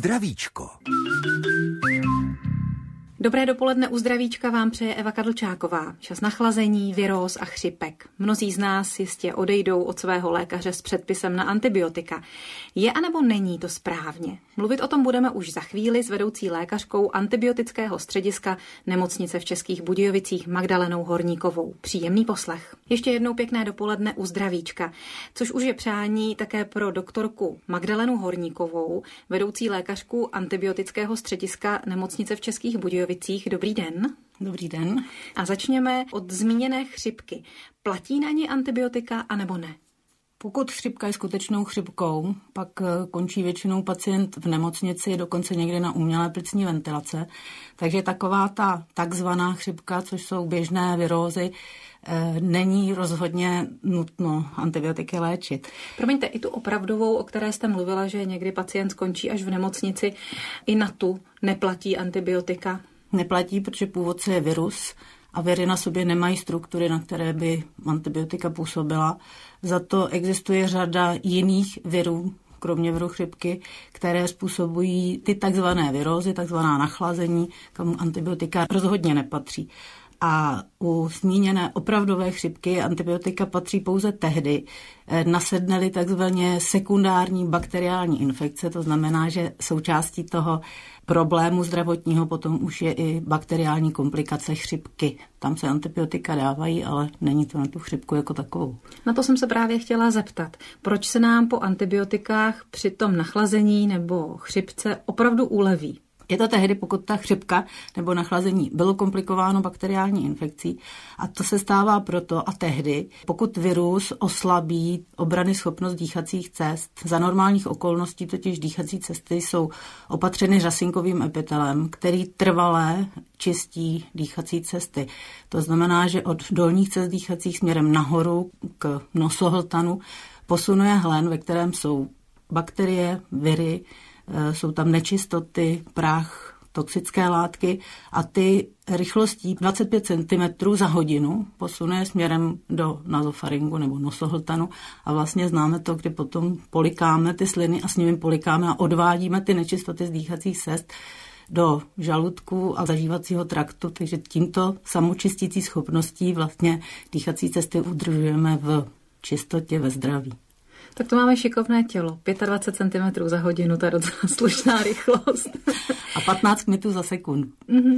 Uzdravíčko. Dobré dopoledne u Zdravíčka vám přeje Eva Kadlčáková. Čas nachlazení, viróz a chřipek. Mnozí z nás jistě odejdou od svého lékaře s předpisem na antibiotika. Je anebo není to správně? Mluvit o tom budeme už za chvíli s vedoucí lékařkou antibiotického střediska nemocnice v Českých Budějovicích Magdalenou Horníkovou. Příjemný poslech. Ještě jednou pěkné dopoledne u Zdravíčka, což už je přání také pro doktorku Magdalenu Horníkovou, vedoucí lékařku antibiotického střediska nemocnice v Českých Budějovicích. Dobrý den. Dobrý den. A začněme od zmíněné chřipky. Platí na ně antibiotika anebo ne? Pokud chřipka je skutečnou chřipkou, pak končí většinou pacient v nemocnici, dokonce někde na umělé plicní ventilace. Takže taková ta takzvaná chřipka, což jsou běžné virózy, není rozhodně nutno antibiotiky léčit. Promiňte, i tu opravdovou, o které jste mluvila, že někdy pacient skončí až v nemocnici, i na tu neplatí antibiotika? Neplatí, protože původce je virus a viry na sobě nemají struktury, na které by antibiotika působila. Za to existuje řada jiných virů, kromě viru chřipky, které způsobují ty takzvané virózy, takzvaná nachlazení, kam antibiotika rozhodně nepatří. A u zmíněné opravdové chřipky antibiotika patří pouze tehdy, nasedne-li takzvaně sekundární bakteriální infekce, to znamená, že součástí toho problému zdravotního potom už je i bakteriální komplikace chřipky. Tam se antibiotika dávají, ale není to na tu chřipku jako takovou. Na to jsem se právě chtěla zeptat. Proč se nám po antibiotikách při tom nachlazení nebo chřipce opravdu uleví? Je to tehdy, pokud ta chřipka nebo nachlazení bylo komplikováno bakteriální infekcí, a to se stává proto a tehdy, pokud virus oslabí obranyschopnost dýchacích cest. Za normálních okolností totiž dýchací cesty jsou opatřeny řasinkovým epitelem, který trvalé čistí dýchací cesty. To znamená, že od dolních cest dýchacích směrem nahoru k nosohltanu posunuje hlen, ve kterém jsou bakterie, viry, jsou tam nečistoty, prach, toxické látky a ty rychlostí 25 cm za hodinu posunuje směrem do nazofaringu nebo nosohltanu a vlastně známe to, kdy potom polikáme ty sliny a s nimi polikáme a odvádíme ty nečistoty z dýchacích cest do žaludku a zažívacího traktu, takže tímto samočistící schopností vlastně dýchací cesty udržujeme v čistotě, ve zdraví. Tak to máme šikovné tělo. 25 cm za hodinu, to je docela slušná rychlost. A 15 metrů za sekundu.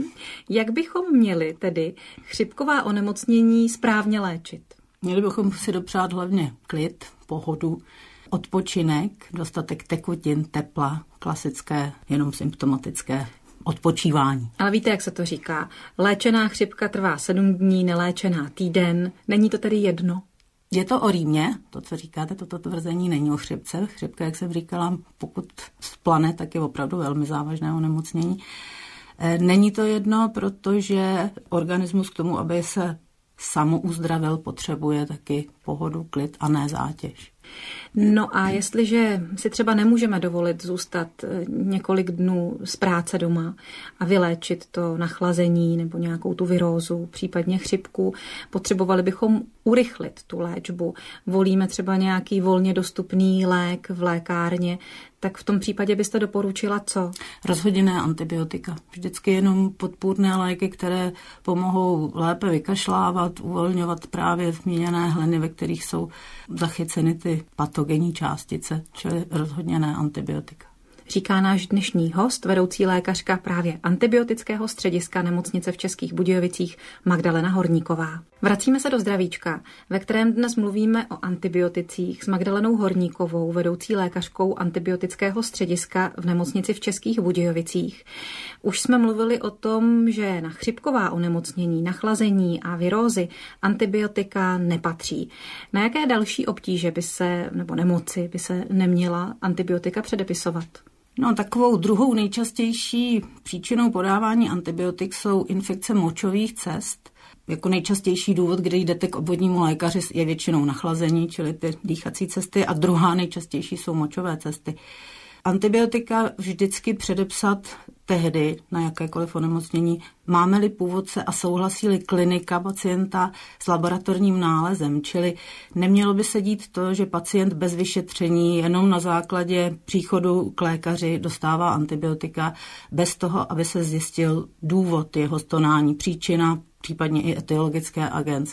Jak bychom měli tedy chřipková onemocnění správně léčit? Měli bychom si dopřát hlavně klid, pohodu, odpočinek, dostatek tekutin, tepla, klasické, jenom symptomatické odpočívání. Ale víte, jak se to říká? Léčená chřipka trvá 7 dní, neléčená týden. Není to tedy jedno? Je to o rýmě, to, co říkáte, toto tvrzení není o chřipce. Chřipka, jak jsem říkala, pokud splane, tak je opravdu velmi závažné onemocnění. Není to jedno, protože organismus k tomu, aby se samouzdravil, potřebuje taky pohodu, klid a ne zátěž. No a jestliže si třeba nemůžeme dovolit zůstat několik dnů z práce doma a vyléčit to nachlazení nebo nějakou tu virózu, případně chřipku, potřebovali bychom urychlit tu léčbu. Volíme třeba nějaký volně dostupný lék v lékárně, tak v tom případě byste doporučila co? Rozhodně ne antibiotika. Vždycky jenom podpůrné léky, které pomohou lépe vykašlávat, uvolňovat právě zmíněné hleny, ve kterých jsou zachyceny ty patogenní částice, čili rozhodně ne antibiotika. Říká náš dnešní host, vedoucí lékařka právě antibiotického střediska nemocnice v Českých Budějovicích Magdalena Horníková. Vracíme se do Zdravíčka, ve kterém dnes mluvíme o antibioticích s Magdalenou Horníkovou, vedoucí lékařkou antibiotického střediska v nemocnici v Českých Budějovicích. Už jsme mluvili o tom, že na chřipková onemocnění, nachlazení a virózy antibiotika nepatří. Na jaké další obtíže by se, nebo nemoci by se neměla antibiotika předepisovat? No, takovou druhou nejčastější příčinou podávání antibiotik jsou infekce močových cest. Jako nejčastější důvod, kdy jdete k obvodnímu lékaři, je většinou nachlazení, čili ty dýchací cesty, a druhá nejčastější jsou močové cesty. Antibiotika vždycky předepsat tehdy na jakékoliv onemocnění, máme-li původce a souhlasí-li klinika pacienta s laboratorním nálezem, čili nemělo by se dít to, že pacient bez vyšetření jenom na základě příchodu k lékaři dostává antibiotika bez toho, aby se zjistil důvod jeho stonání, příčina, případně i etiologické agens.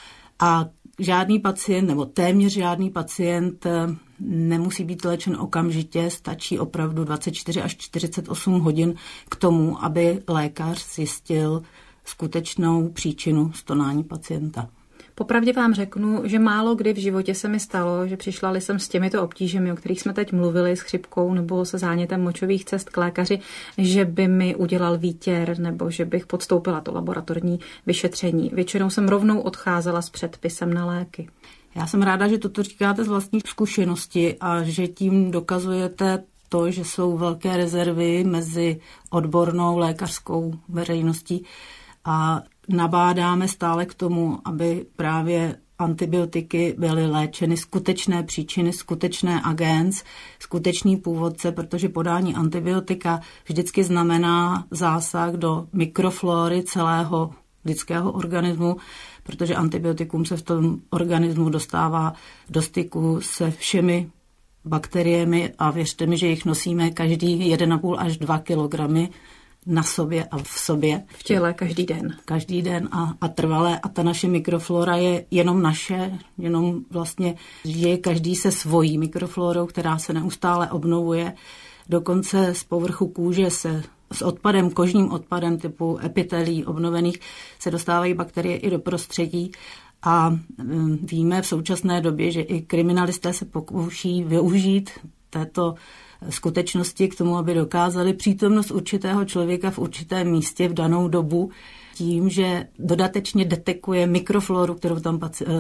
A žádný pacient, nebo téměř žádný pacient nemusí být léčen okamžitě, stačí opravdu 24 až 48 hodin k tomu, aby lékař zjistil skutečnou příčinu stonání pacienta. Popravdě vám řeknu, že málo kdy v životě se mi stalo, že přišla-li jsem s těmito obtížemi, o kterých jsme teď mluvili, s chřipkou nebo se zánětem močových cest k lékaři, že by mi udělal výtěr nebo že bych podstoupila to laboratorní vyšetření. Většinou jsem rovnou odcházela s předpisem na léky. Já jsem ráda, že toto říkáte z vlastní zkušenosti a že tím dokazujete to, že jsou velké rezervy mezi odbornou lékařskou veřejností a nabádáme stále k tomu, aby právě antibiotiky byly léčeny skutečné příčiny, skutečné agens, skutečný původce, protože podání antibiotika vždycky znamená zásah do mikroflóry celého lidského organismu, protože antibiotikum se v tom organismu dostává do styku se všemi bakteriemi a věřte mi, že jich nosíme každý 1,5 až 2 kilogramy na sobě a v sobě. V těle každý den. Každý den a trvalé. A ta naše mikroflora je jenom naše, jenom vlastně žije každý se svojí mikroflorou, která se neustále obnovuje. Dokonce z povrchu kůže se s odpadem, kožním odpadem typu epitelí obnovených se dostávají bakterie i do prostředí. A víme v současné době, že i kriminalisté se pokouší využít této skutečnosti k tomu, aby dokázali přítomnost určitého člověka v určitém místě v danou dobu tím, že dodatečně detekuje mikrofloru, kterou tam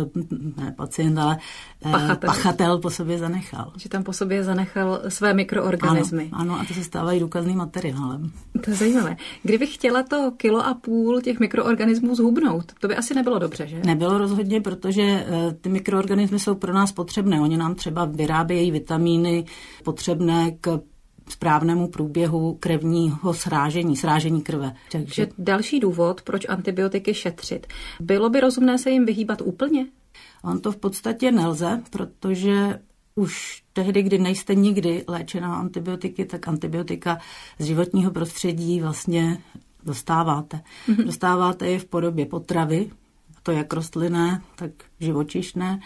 pachatel po sobě zanechal. Že tam po sobě zanechal své mikroorganismy. Ano, a to se stávají důkazným materiálem. To je zajímavé. Kdybych chtěla to 1,5 kila těch mikroorganismů zhubnout, to by asi nebylo dobře, že? Nebylo rozhodně, protože ty mikroorganismy jsou pro nás potřebné. Oni nám třeba vyrábějí vitamíny potřebné k správnému průběhu krevního srážení krve. Takže další důvod, proč antibiotiky šetřit. Bylo by rozumné se jim vyhýbat úplně? On to v podstatě nelze, protože už tehdy, kdy nejste nikdy léčená antibiotiky, tak antibiotika z životního prostředí vlastně dostáváte. Dostáváte je v podobě potravy, to jak rostlinné, tak živočišné,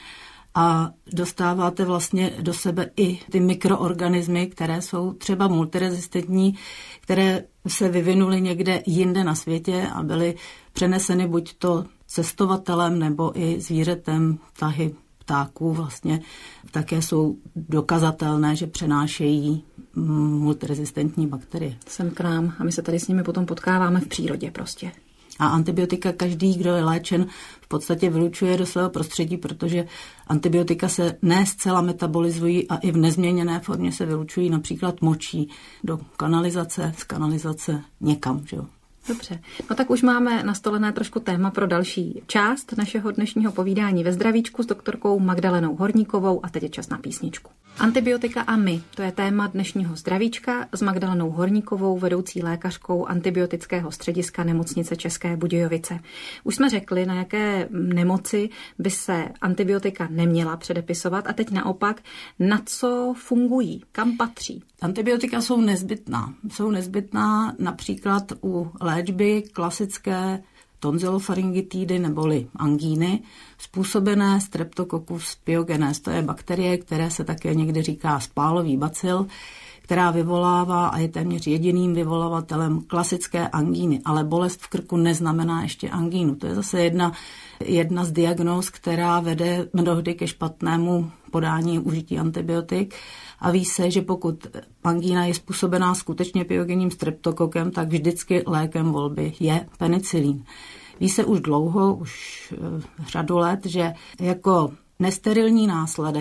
a dostáváte vlastně do sebe i ty mikroorganismy, které jsou třeba multirezistentní, které se vyvinuly někde jinde na světě a byly přeneseny buď to cestovatelem nebo i zvířetem, tahy ptáků vlastně také jsou dokazatelné, že přenášejí multirezistentní bakterie. Sem k nám a my se tady s nimi potom potkáváme v přírodě prostě. A antibiotika každý, kdo je léčen, v podstatě vylučuje do svého prostředí, protože antibiotika se ne zcela metabolizují a i v nezměněné formě se vylučují například močí do kanalizace, z kanalizace někam. Že jo? Dobře, no tak už máme nastolené trošku téma pro další část našeho dnešního povídání ve zdravíčku s doktorkou Magdalenou Horníkovou a teď je čas na písničku. Antibiotika a my, to je téma dnešního zdravíčka s Magdalenou Horníkovou, vedoucí lékařkou antibiotického střediska Nemocnice České Budějovice. Už jsme řekli, na jaké nemoci by se antibiotika neměla předepisovat a teď naopak, na co fungují, kam patří. Antibiotika jsou nezbytná. Jsou nezbytná například u léčby klasické tonzilofaryngitidy neboli angíny, způsobené Streptococcus pyogenes. To je bakterie, které se také někdy říká spálový bacil, která vyvolává a je téměř jediným vyvolávatelem klasické angíny. Ale bolest v krku neznamená ještě angínu. To je zase jedna z diagnóz, která vede mnohdy ke špatnému podání užití antibiotik. A ví se, že pokud angína je způsobená skutečně pyogenním streptokokem, tak vždycky lékem volby je penicilín. Ví se už dlouho, už řadu let, že jako nesterilní následek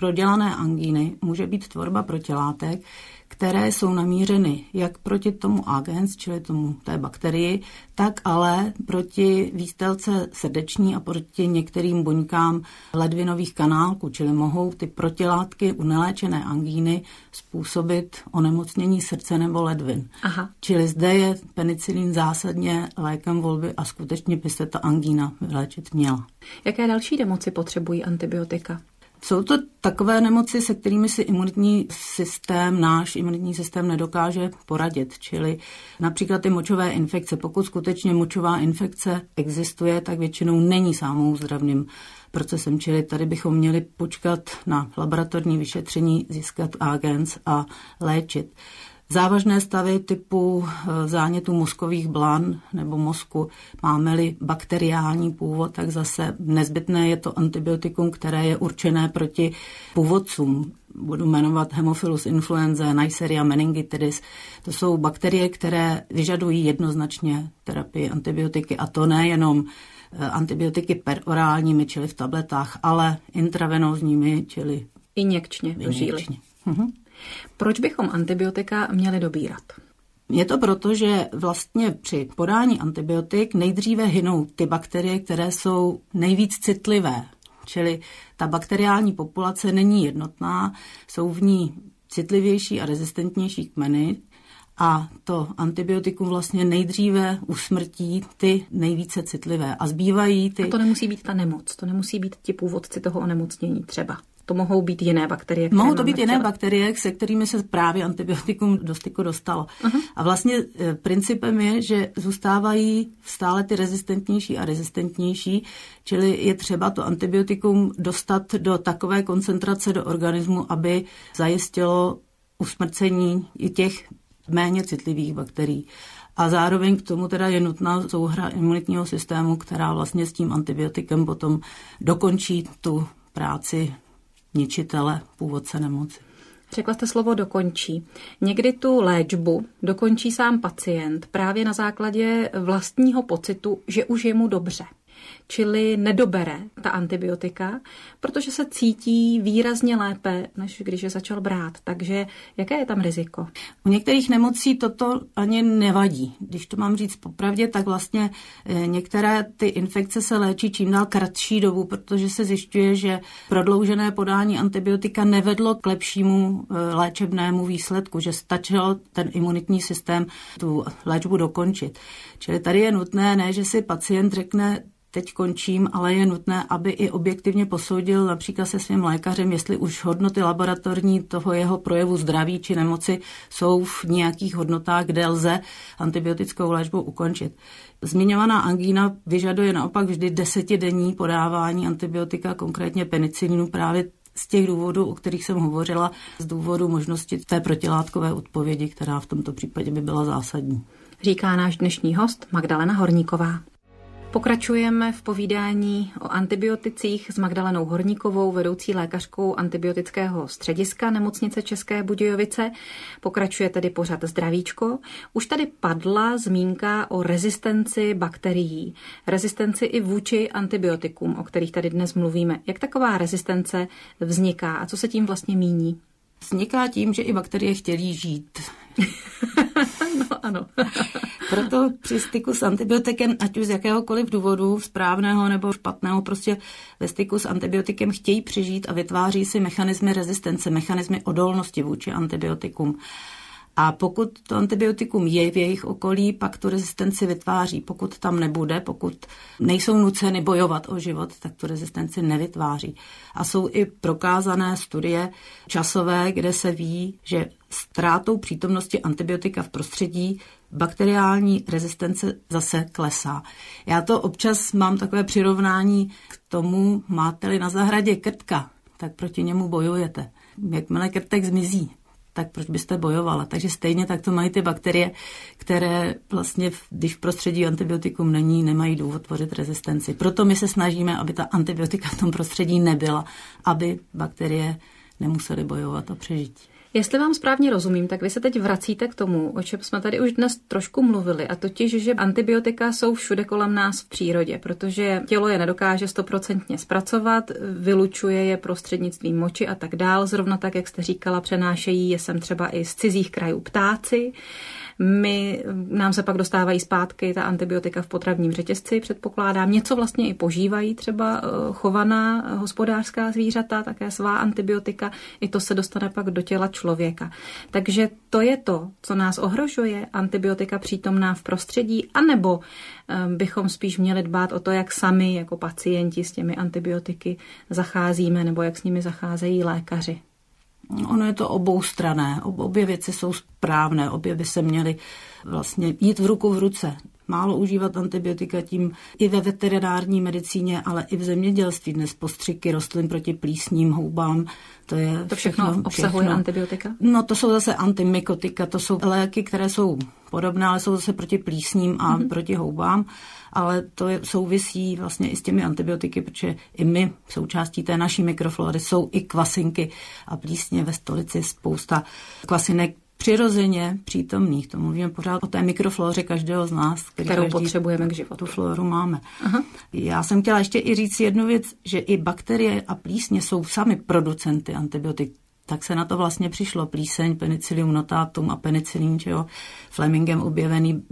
prodělané angíny může být tvorba protilátek, které jsou namířeny jak proti tomu agens, čili té bakterii, tak ale proti výstelce srdeční a proti některým buňkám ledvinových kanálků, čili mohou ty protilátky u neléčené angíny způsobit onemocnění srdce nebo ledvin. Aha. Čili zde je penicilin zásadně lékem volby a skutečně by se ta angína vyléčit měla. Jaké další nemoci potřebují antibiotika? Jsou to takové nemoci, se kterými si náš imunitní systém nedokáže poradit, čili například ty močové infekce. Pokud skutečně močová infekce existuje, tak většinou není samouzdravným procesem, čili tady bychom měli počkat na laboratorní vyšetření, získat agens a léčit. Závažné stavy typu zánětu mozkových blan nebo mozku, máme-li bakteriální původ, tak zase nezbytné je to antibiotikum, které je určené proti původcům. Budu jmenovat Haemophilus influenzae, Neisseria meningitidis. To jsou bakterie, které vyžadují jednoznačně terapii antibiotiky, a to nejenom antibiotiky perorálními, čili v tabletách, ale intravenózními, čili injekčně do žíly. Proč bychom antibiotika měli dobírat? Je to proto, že vlastně při podání antibiotik nejdříve hynou ty bakterie, které jsou nejvíc citlivé. Čili ta bakteriální populace není jednotná, jsou v ní citlivější a rezistentnější kmeny a to antibiotikum vlastně nejdříve usmrtí ty nejvíce citlivé a zbývají ty... A to nemusí být ta nemoc, to nemusí být ti původci toho onemocnění třeba. To mohou být jiné bakterie. Mohou to být jiné bakterie, se kterými se právě antibiotikum do styku dostalo. Uh-huh. A vlastně principem je, že zůstávají stále ty rezistentnější a rezistentnější, čili je třeba to antibiotikum dostat do takové koncentrace do organismu, aby zajistilo usmrcení i těch méně citlivých bakterií. A zároveň k tomu teda je nutná souhra imunitního systému, která vlastně s tím antibiotikem potom dokončí tu práci ničitele, původce nemoci. Řekla jste slovo dokončí. Někdy tu léčbu dokončí sám pacient právě na základě vlastního pocitu, že už je mu dobře. Čili nedobere ta antibiotika, protože se cítí výrazně lépe, než když je začal brát. Takže jaké je tam riziko? U některých nemocí toto ani nevadí. Když to mám říct popravdě, tak vlastně některé ty infekce se léčí čím dál kratší dobu, protože se zjišťuje, že prodloužené podání antibiotika nevedlo k lepšímu léčebnému výsledku, že stačilo ten imunitní systém tu léčbu dokončit. Čili tady je nutné, ne, že si pacient řekne, teď končím, ale je nutné, aby i objektivně posoudil například se svým lékařem, jestli už hodnoty laboratorní toho jeho projevu zdraví či nemoci jsou v nějakých hodnotách, kde lze antibiotickou léčbu ukončit. Zmiňovaná angína vyžaduje naopak vždy 10denní podávání antibiotika, konkrétně penicilinu, právě z těch důvodů, o kterých jsem hovořila, z důvodu možnosti té protilátkové odpovědi, která v tomto případě by byla zásadní. Říká náš dnešní host Magdalena Horníková. Pokračujeme v povídání o antibioticích s Magdalenou Horníkovou, vedoucí lékařkou antibiotického střediska Nemocnice České Budějovice. Pokračuje tedy pořad Zdravíčko. Už tady padla zmínka o rezistenci bakterií. Rezistenci i vůči antibiotikům, o kterých tady dnes mluvíme. Jak taková rezistence vzniká a co se tím vlastně míní? Vzniká tím, že i bakterie chtějí žít. No ano. Proto při styku s antibiotikem, ať už z jakéhokoliv důvodu, správného nebo špatného, prostě ve styku s antibiotikem chtějí přežít a vytváří si mechanismy rezistence, mechanismy odolnosti vůči antibiotikům. A pokud to antibiotikum je v jejich okolí, pak tu rezistenci vytváří. Pokud tam nebude, pokud nejsou nuceny bojovat o život, tak tu rezistenci nevytváří. A jsou i prokázané studie časové, kde se ví, že ztrátou přítomnosti antibiotika v prostředí bakteriální rezistence zase klesá. Já to občas mám takové přirovnání k tomu, máte-li na zahradě krtka, tak proti němu bojujete. Jakmile krtek zmizí, tak proč byste bojovala? Takže stejně tak to mají ty bakterie, které vlastně, když v prostředí antibiotikum není, nemají důvod tvořit rezistenci. Proto my se snažíme, aby ta antibiotika v tom prostředí nebyla, aby bakterie nemusely bojovat o přežití. Jestli vám správně rozumím, tak vy se teď vracíte k tomu, o čem jsme tady už dnes trošku mluvili, a totiž, že antibiotika jsou všude kolem nás v přírodě, protože tělo je nedokáže 100% zpracovat, vylučuje je prostřednictvím moči a tak dál. Zrovna tak, jak jste říkala, přenášejí je sem třeba i z cizích krajů ptáci. Nám se pak dostávají zpátky ta antibiotika v potravním řetězci, předpokládám. Něco vlastně i požívají třeba chovaná hospodářská zvířata, také svá antibiotika. I to se dostane pak do těla člověka. Takže to je to, co nás ohrožuje, antibiotika přítomná v prostředí, anebo bychom spíš měli dbát o to, jak sami jako pacienti s těmi antibiotiky zacházíme, nebo jak s nimi zacházejí lékaři. Ono je to oboustranné, obě věci jsou správné, obě by se měly vlastně jít v ruku v ruce. Málo užívat antibiotika, tím i ve veterinární medicíně, ale i v zemědělství dnes postřiky rostlin proti plísním, houbám. To všechno obsahuje antibiotika? No to jsou zase antimykotika, to jsou léky, které jsou podobné, ale jsou zase proti plísním a proti houbám. Ale to souvisí vlastně i s těmi antibiotiky, protože i my součástí té naší mikroflory jsou i kvasinky a plísně. Ve stolici spousta kvasinek přirozeně přítomných. To mluvíme pořád o té mikroflóře každého z nás, kterou potřebujeme k životu. Tu flóru máme. Aha. Já jsem chtěla ještě i říct jednu věc, že i bakterie a plísně jsou sami producenty antibiotik. Tak se na to vlastně přišlo. Plíseň, Penicillium notatum a penicilin, Flemingem objevený,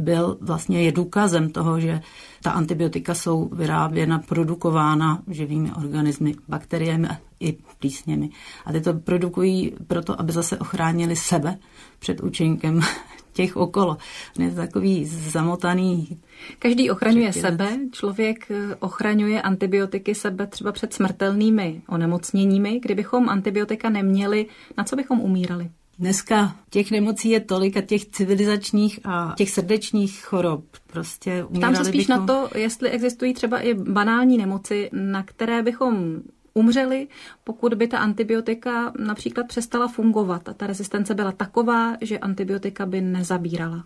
je důkazem toho, že ta antibiotika jsou vyráběna, produkována živými organismy, bakteriemi i plísněmi. A ty to produkují proto, aby zase ochránili sebe před účinkem těch okolo. Je to takový zamotaný. Každý ochraňuje sebe, člověk ochraňuje antibiotiky sebe třeba před smrtelnými onemocněními. Kdybychom antibiotika neměli, na co bychom umírali? Dneska těch nemocí je tolik a těch civilizačních a těch srdečních chorob. Prostě ptám se spíš na to, jestli existují třeba i banální nemoci, na které bychom umřeli, pokud by ta antibiotika například přestala fungovat a ta rezistence byla taková, že antibiotika by nezabírala.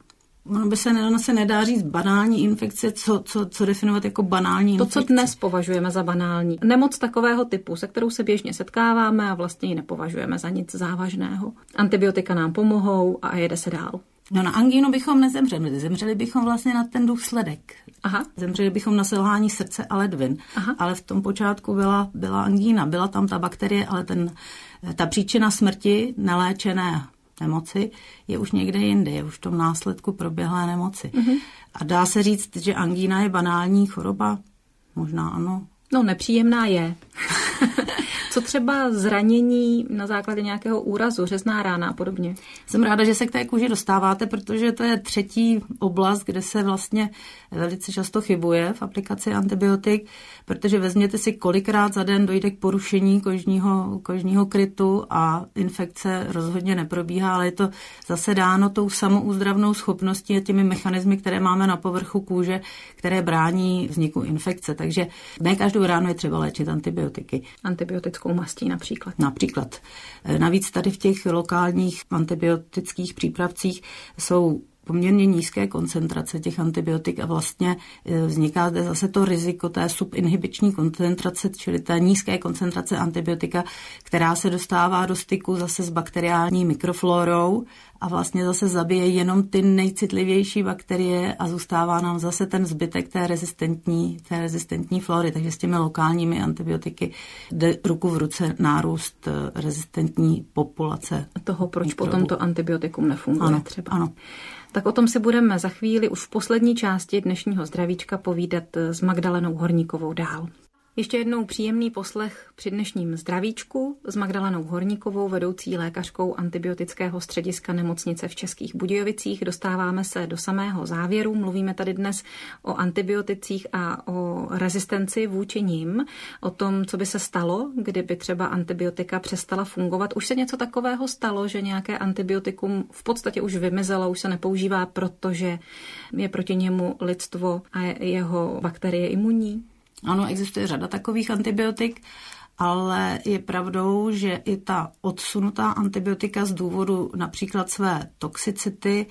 Ono se nedá říct banální infekce, co definovat jako banální infekce. To, co dnes považujeme za banální. Nemoc takového typu, se kterou se běžně setkáváme a vlastně ji nepovažujeme za nic závažného. Antibiotika nám pomohou a jede se dál. No na angínu bychom nezemřeli. Zemřeli bychom vlastně na ten důsledek. Aha. Zemřeli bychom na selhání srdce a ledvin. Aha. Ale v tom počátku byla angína. Byla tam ta bakterie, ale ta příčina smrti neléčené nemoci je už někde jinde, je už v tom následku proběhlé nemoci. Uh-huh. A dá se říct, že angína je banální choroba? Možná ano. No, nepříjemná je. Co třeba zranění na základě nějakého úrazu, řezná rána a podobně? Jsem ráda, že se k té kůži dostáváte, protože to je třetí oblast, kde se vlastně velice často chybuje v aplikaci antibiotik, protože vezměte si, kolikrát za den dojde k porušení kožního krytu a infekce rozhodně neprobíhá, ale je to zase dáno tou samouzdravnou schopností a těmi mechanismy, které máme na povrchu kůže, které brání vzniku infekce. Takže ne každou ránu je třeba léčit antibiotiky. Antibiotickou mastí například. Například. Navíc tady v těch lokálních antibiotických přípravcích jsou poměrně nízké koncentrace těch antibiotik a vlastně vzniká zde zase to riziko té subinhibiční koncentrace, čili té nízké koncentrace antibiotika, která se dostává do styku zase s bakteriální mikroflórou a vlastně zase zabije jenom ty nejcitlivější bakterie a zůstává nám zase ten zbytek té rezistentní flóry. Takže s těmi lokálními antibiotiky jde ruku v ruce nárůst rezistentní populace. Toho, proč potom to antibiotikum nefunguje ano, třeba. Ano. Tak o tom si budeme za chvíli už v poslední části dnešního zdravíčka povídat s Magdalenou Horníkovou dál. Ještě jednou příjemný poslech při dnešním zdravíčku s Magdalenou Horníkovou, vedoucí lékařkou antibiotického střediska nemocnice v Českých Budějovicích. Dostáváme se do samého závěru. Mluvíme tady dnes o antibioticích a o rezistenci vůči nim, o tom, co by se stalo, kdyby třeba antibiotika přestala fungovat. Už se něco takového stalo, že nějaké antibiotikum v podstatě už vymizelo, už se nepoužívá, protože je proti němu lidstvo a jeho bakterie imunní? Ano, existuje řada takových antibiotik, ale je pravdou, že i ta odsunutá antibiotika z důvodu například své toxicity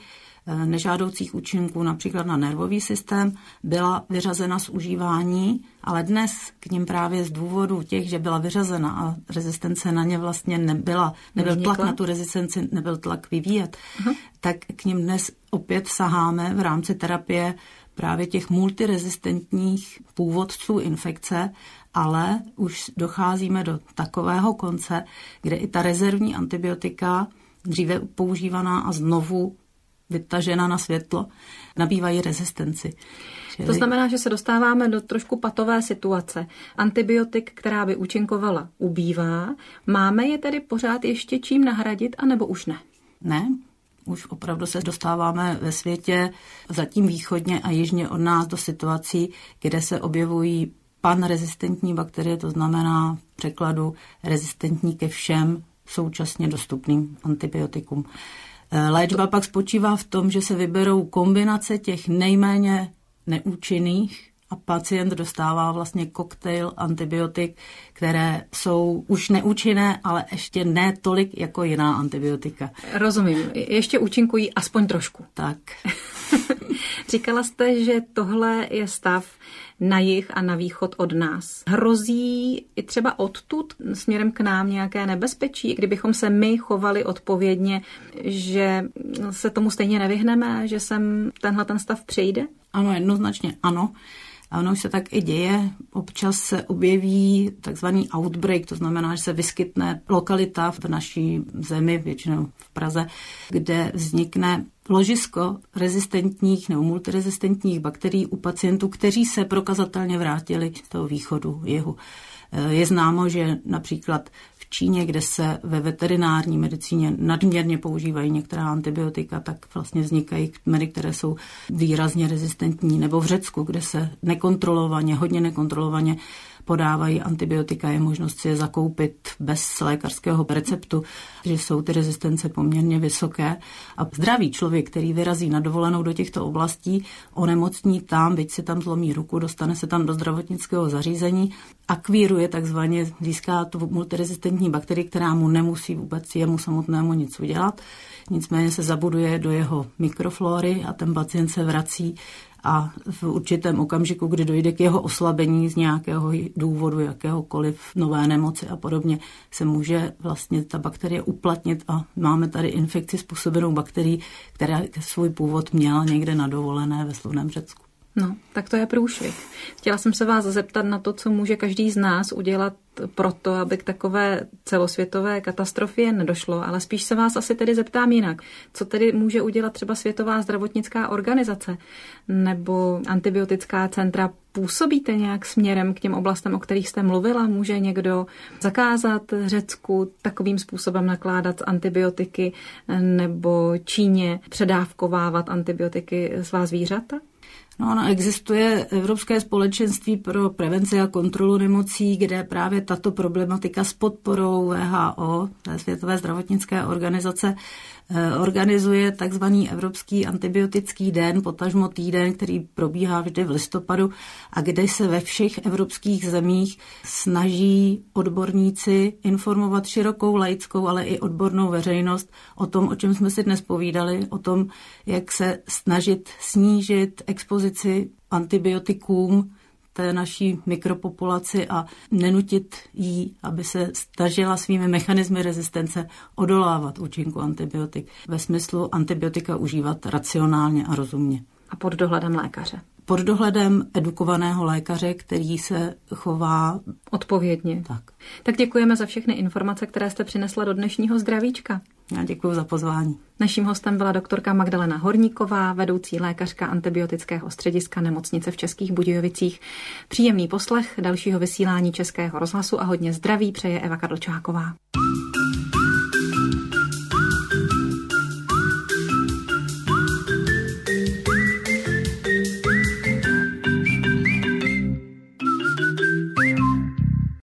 nežádoucích účinků například na nervový systém, byla vyřazena z užívání, ale dnes k nim právě z důvodu těch, že byla vyřazena a rezistence na ně vlastně nebyl tlak na tu rezistenci, nebyl tlak vyvíjet, tak k nim dnes opět saháme v rámci terapie právě těch multirezistentních původců infekce, ale už docházíme do takového konce, kde i ta rezervní antibiotika, dříve používaná a znovu vytažena na světlo, nabývají rezistenci. To znamená, že se dostáváme do trošku patové situace. Antibiotik, která by účinkovala, ubývá. Máme je tedy pořád ještě čím nahradit, anebo už ne? Ne. Už opravdu se dostáváme ve světě zatím východně a jižně od nás do situací, kde se objevují panrezistentní bakterie, to znamená v překladu rezistentní ke všem současně dostupným antibiotikům. Léčba pak spočívá v tom, že se vyberou kombinace těch nejméně neúčinných a pacient dostává vlastně koktejl antibiotik, které jsou už neúčinné, ale ještě ne tolik jako jiná antibiotika. Rozumím. Ještě účinkují aspoň trošku. Tak. Říkala jste, že tohle je stav na jih a na východ od nás. Hrozí i třeba odtud směrem k nám nějaké nebezpečí, kdybychom se my chovali odpovědně, že se tomu stejně nevyhneme, že sem ten stav přejde? Ano, jednoznačně ano. A ono už se tak i děje. Občas se objeví takzvaný outbreak, to znamená, že se vyskytne lokalita v naší zemi, většinou v Praze, kde vznikne ložisko rezistentních nebo multirezistentních bakterií u pacientů, kteří se prokazatelně vrátili z toho východu, jihu. Je známo, že například v Číně, kde se ve veterinární medicíně nadměrně používají některá antibiotika, tak vlastně vznikají kmeny, které jsou výrazně rezistentní. Nebo v Řecku, kde se hodně nekontrolovaně podávají antibiotika, je možnost si je zakoupit bez lékařského receptu, že jsou ty rezistence poměrně vysoké. A zdravý člověk, který vyrazí na dovolenou do těchto oblastí, onemocní tam, byť si tam zlomí ruku, dostane se tam do zdravotnického zařízení, akvíruje takzvaně, získá tu multirezistentní bakterii, která mu nemusí vůbec jemu samotnému nic udělat. Nicméně se zabuduje do jeho mikroflóry a ten pacient se vrací a v určitém okamžiku, kdy dojde k jeho oslabení z nějakého důvodu, jakéhokoliv nové nemoci a podobně, se může vlastně ta bakterie uplatnit a máme tady infekci způsobenou bakterií, která svůj původ měla někde na dovolené ve slunném Řecku. No, tak to je průšvih. Chtěla jsem se vás zeptat na to, co může každý z nás udělat proto, aby k takové celosvětové katastrofě nedošlo, ale spíš se vás asi tedy zeptám jinak. Co tedy může udělat třeba Světová zdravotnická organizace nebo antibiotická centra? Působíte nějak směrem k těm oblastem, o kterých jste mluvila? Může někdo zakázat Řecku takovým způsobem nakládat s antibiotiky nebo Číně předávkovávat antibiotiky svá zvířata? No, existuje Evropské společenství pro prevenci a kontrolu nemocí, kde právě tato problematika s podporou WHO, Světové zdravotnické organizace, organizuje takzvaný Evropský antibiotický den, potažmo týden, který probíhá vždy v listopadu a kde se ve všech evropských zemích snaží odborníci informovat širokou laickou, ale i odbornou veřejnost o tom, o čem jsme si dnes povídali, o tom, jak se snažit snížit expozici antibiotikům té naší mikropopulaci a nenutit jí, aby se snažila svými mechanismy rezistence odolávat účinku antibiotik. Ve smyslu antibiotika užívat racionálně a rozumně. A pod dohledem lékaře. Pod dohledem edukovaného lékaře, který se chová odpovědně. Tak děkujeme za všechny informace, které jste přinesla do dnešního Zdravíčka. Já děkuji za pozvání. Naším hostem byla doktorka Magdalena Horníková, vedoucí lékařka antibiotického střediska nemocnice v Českých Budějovicích. Příjemný poslech dalšího vysílání Českého rozhlasu a hodně zdraví přeje Eva Kadlčáková.